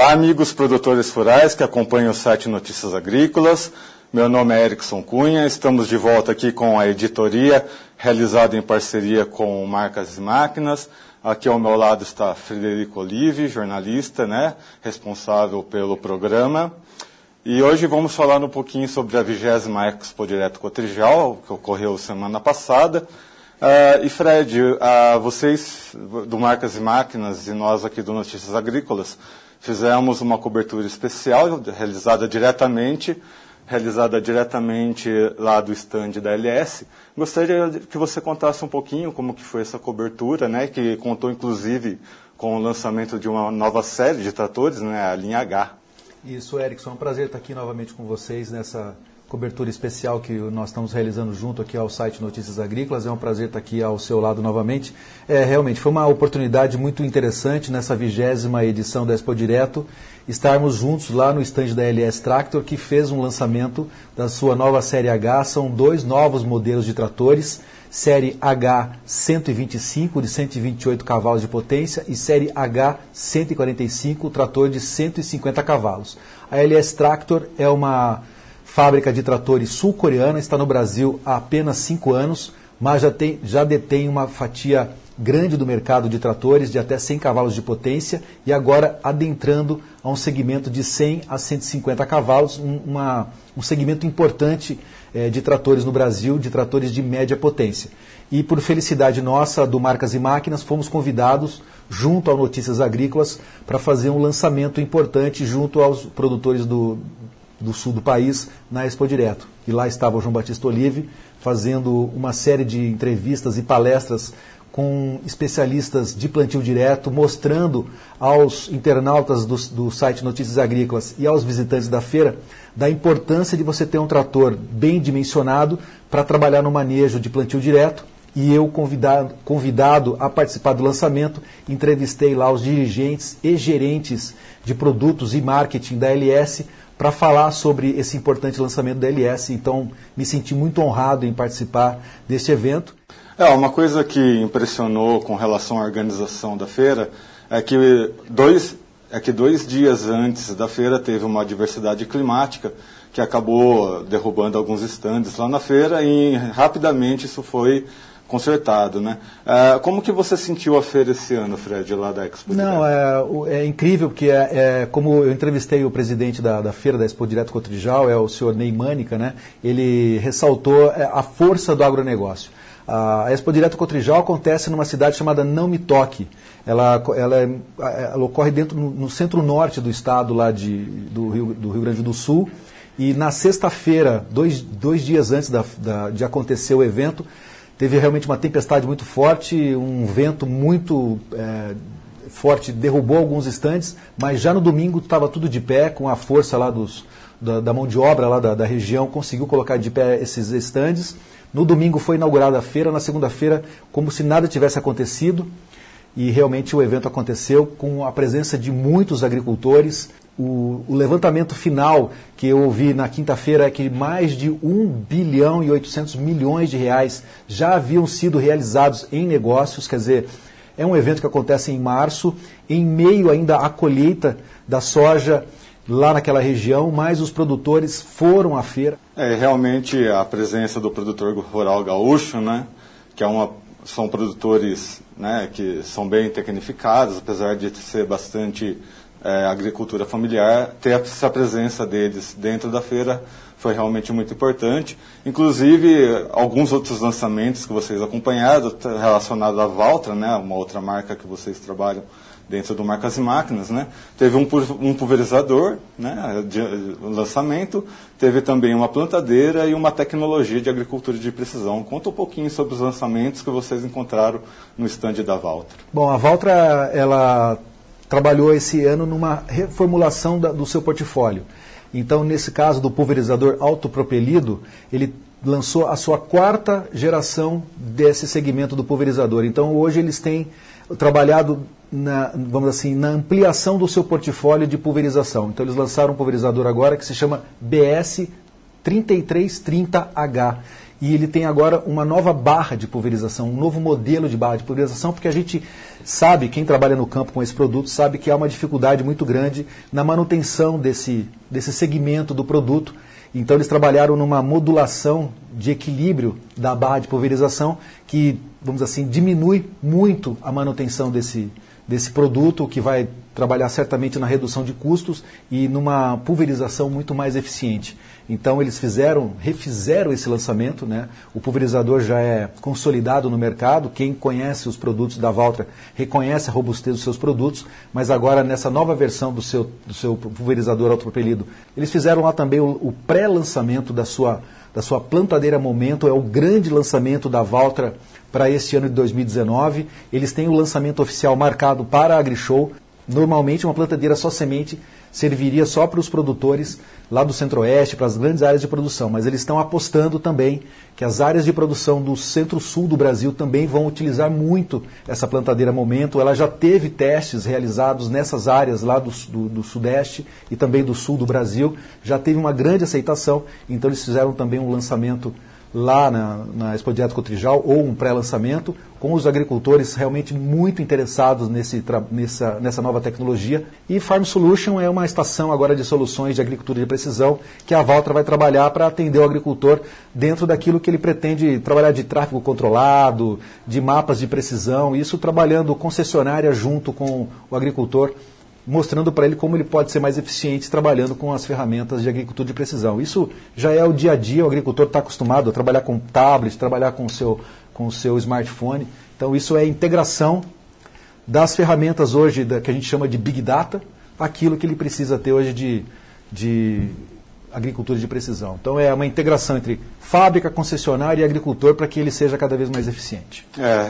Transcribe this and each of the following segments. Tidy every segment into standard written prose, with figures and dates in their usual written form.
Olá, amigos produtores rurais que acompanham o site Notícias Agrícolas. Meu nome é Erickson Cunha, estamos de volta aqui com a editoria realizada em parceria com Marcas e Máquinas. Aqui ao meu lado está Frederico Olive, jornalista, responsável pelo programa. E hoje vamos falar um pouquinho sobre a 20ª Expo Direto Cotrijal, que ocorreu semana passada. E Fred, vocês do Marcas e Máquinas e nós aqui do Notícias Agrícolas fizemos uma cobertura especial realizada diretamente lá do stand da LS. Gostaria que você contasse um pouquinho como que foi essa cobertura, que contou inclusive com o lançamento de uma nova série de tratores, a linha H. Isso, Erickson, é um prazer estar aqui novamente com vocês nessa cobertura especial que nós estamos realizando junto aqui ao site Notícias Agrícolas. É um prazer estar aqui ao seu lado novamente. Realmente foi uma oportunidade muito interessante nessa 20ª edição da Expo Direto, estarmos juntos lá no stand da LS Tractor, que fez um lançamento da sua nova série H. São 2 novos modelos de tratores, série H125 de 128 cavalos de potência e série H145, trator de 150 cavalos. A LS Tractor é uma fábrica de tratores sul-coreana, está no Brasil há apenas 5 anos, mas já detém uma fatia grande do mercado de tratores de até 100 cavalos de potência e agora adentrando a um segmento de 100 a 150 cavalos, um segmento importante de tratores no Brasil, de tratores de média potência. E por felicidade nossa, do Marcas e Máquinas, fomos convidados junto ao Notícias Agrícolas para fazer um lançamento importante junto aos produtores do sul do país na Expo Direto. E lá estava o João Batista Olive fazendo uma série de entrevistas e palestras com especialistas de plantio direto, mostrando aos internautas do site Notícias Agrícolas e aos visitantes da feira da importância de você ter um trator bem dimensionado para trabalhar no manejo de plantio direto. E eu, convidado a participar do lançamento, entrevistei lá os dirigentes e gerentes de produtos e marketing da LS para falar sobre esse importante lançamento da LS. Então, me senti muito honrado em participar deste evento. Uma coisa que impressionou com relação à organização da feira é que 2 dias antes da feira teve uma adversidade climática que acabou derrubando alguns estandes lá na feira e rapidamente isso foi consertado, Como que você sentiu a feira esse ano, Fred, lá da Expo Direto? Não, é incrível, porque como eu entrevistei o presidente da feira da Expo Direto Cotrijal, é o senhor Ney Mânica, ele ressaltou a força do agronegócio. A Expo Direto Cotrijal acontece numa cidade chamada Não Me Toque. Ela ocorre no centro-norte do estado lá do Rio Grande do Sul. E na sexta-feira, dois dias antes de acontecer o evento, teve realmente uma tempestade muito forte, um vento muito forte, derrubou alguns estandes, mas já no domingo estava tudo de pé, com a força lá da mão de obra lá da região, conseguiu colocar de pé esses estandes. No domingo foi inaugurada a feira, na segunda-feira, como se nada tivesse acontecido, e realmente o evento aconteceu com a presença de muitos agricultores. O levantamento final que eu ouvi na quinta-feira é que mais de 1 bilhão e 800 milhões de reais já haviam sido realizados em negócios. Quer dizer, é um evento que acontece em março, em meio ainda à colheita da soja lá naquela região, mas os produtores foram à feira. Realmente a presença do produtor rural gaúcho, que são produtores que são bem tecnificados, apesar de ser bastante agricultura familiar, ter essa presença deles dentro da feira foi realmente muito importante. Inclusive, alguns outros lançamentos que vocês acompanharam, relacionados à Valtra, uma outra marca que vocês trabalham dentro do Marcas e Máquinas, Teve um pulverizador, de lançamento, teve também uma plantadeira e uma tecnologia de agricultura de precisão. Conta um pouquinho sobre os lançamentos que vocês encontraram no stand da Valtra. Bom, a Valtra, ela trabalhou esse ano numa reformulação do seu portfólio. Então, nesse caso do pulverizador autopropelido, ele lançou a sua 4ª geração desse segmento do pulverizador. Então, hoje eles têm trabalhado na ampliação do seu portfólio de pulverização. Então, eles lançaram um pulverizador agora que se chama BS 3330H. e ele tem agora uma nova barra de pulverização, um novo modelo de barra de pulverização, porque a gente sabe, quem trabalha no campo com esse produto, sabe que há uma dificuldade muito grande na manutenção desse segmento do produto. Então eles trabalharam numa modulação de equilíbrio da barra de pulverização que, vamos dizer assim, diminui muito a manutenção desse produto, que vai trabalhar certamente na redução de custos e numa pulverização muito mais eficiente. Então eles refizeram esse lançamento, né? O pulverizador já é consolidado no mercado, quem conhece os produtos da Valtra reconhece a robustez dos seus produtos, mas agora nessa nova versão do seu pulverizador autopropelido, eles fizeram lá também o pré-lançamento da sua plantadeira Momento, é o grande lançamento da Valtra para este ano de 2019. Eles têm o lançamento oficial marcado para a AgriShow. Normalmente uma plantadeira só semente serviria só para os produtores lá do Centro-Oeste, para as grandes áreas de produção, mas eles estão apostando também que as áreas de produção do Centro-Sul do Brasil também vão utilizar muito essa plantadeira Momento. Ela já teve testes realizados nessas áreas lá do Sudeste e também do Sul do Brasil, já teve uma grande aceitação, então eles fizeram também um lançamento lá na Expo Direto Cotrijal, ou um pré-lançamento, com os agricultores realmente muito interessados nessa nova tecnologia. E Farm Solution é uma estação agora de soluções de agricultura de precisão que a Valtra vai trabalhar para atender o agricultor dentro daquilo que ele pretende trabalhar de tráfego controlado, de mapas de precisão, isso trabalhando concessionária junto com o agricultor, mostrando para ele como ele pode ser mais eficiente trabalhando com as ferramentas de agricultura de precisão. Isso já é o dia a dia, o agricultor está acostumado a trabalhar com tablet, trabalhar com o seu smartphone. Então isso é a integração das ferramentas hoje que a gente chama de Big Data, aquilo que ele precisa ter hoje de agricultura de precisão. Então é uma integração entre fábrica, concessionária e agricultor para que ele seja cada vez mais eficiente.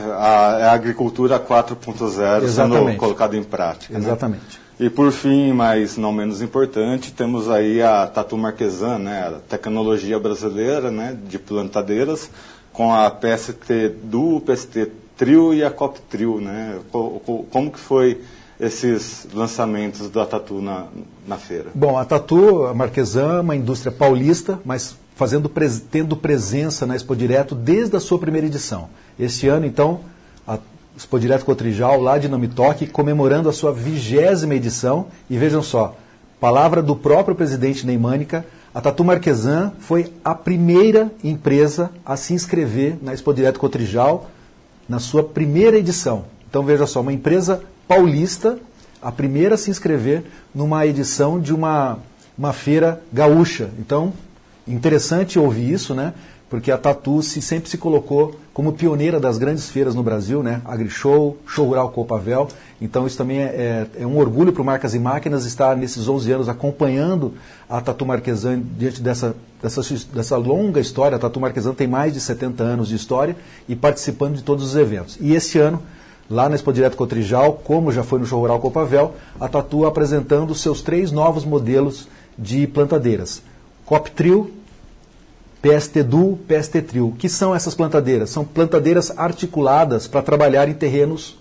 A agricultura 4.0 sendo colocada em prática. Exatamente. Né? E por fim, mas não menos importante, temos aí a Tatu Marquesan, né, a tecnologia brasileira, né, de plantadeiras, com a PST Duo, PST Trio e a Cop Trio, né? Como que foi esses lançamentos da Tatu na feira? Bom, a Tatu Marquesan é uma indústria paulista, mas tendo presença na Expo Direto desde a sua primeira edição. Este ano, então, a Expo Direto Cotrijal, lá de Namitoque, comemorando a sua 20ª edição. E vejam só, palavra do próprio presidente Ney Mânica, a Tatu Marquesan foi a primeira empresa a se inscrever na Expo Direto Cotrijal na sua primeira edição. Então veja só, uma empresa paulista, a primeira a se inscrever numa edição de uma feira gaúcha. Então, interessante ouvir isso, né? Porque a Tatu sempre se colocou como pioneira das grandes feiras no Brasil, né? AgriShow, Show Rural Copavel. Então isso também é um orgulho para o Marcas e Máquinas estar nesses 11 anos acompanhando a Tatu Marquesan diante dessa longa história. A Tatu Marquesan tem mais de 70 anos de história e participando de todos os eventos. E esse ano, lá na Expo Direto Cotrijal, como já foi no Show Rural Copavel, a Tatu apresentando os seus 3 novos modelos de plantadeiras. Cop Trio, PST Duo, PST Trio. O que são essas plantadeiras? São plantadeiras articuladas para trabalhar em terrenos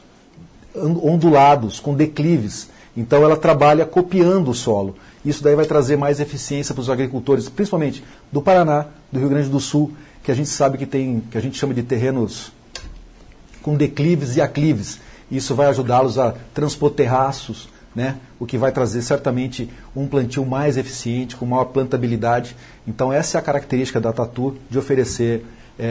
ondulados, com declives. Então ela trabalha copiando o solo. Isso daí vai trazer mais eficiência para os agricultores, principalmente do Paraná, do Rio Grande do Sul, que a gente sabe que a gente chama de terrenos com declives e aclives. Isso vai ajudá-los a transpor terraços, né? O que vai trazer certamente um plantio mais eficiente, com maior plantabilidade. Então essa é a característica da Tatu, de oferecer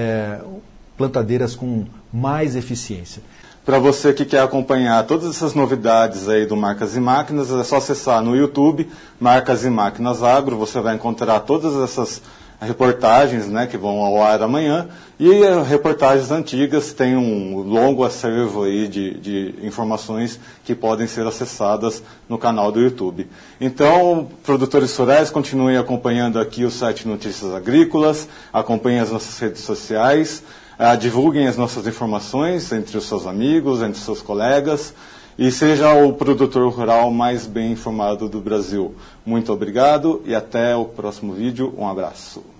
plantadeiras com mais eficiência. Para você que quer acompanhar todas essas novidades aí do Marcas e Máquinas, é só acessar no YouTube, Marcas e Máquinas Agro, você vai encontrar todas essas reportagens, né, que vão ao ar amanhã, e reportagens antigas, tem um longo acervo aí de informações que podem ser acessadas no canal do YouTube. Então, produtores rurais, continuem acompanhando aqui o site Notícias Agrícolas, acompanhem as nossas redes sociais, divulguem as nossas informações entre os seus amigos, entre os seus colegas, e seja o produtor rural mais bem informado do Brasil. Muito obrigado e até o próximo vídeo. Um abraço.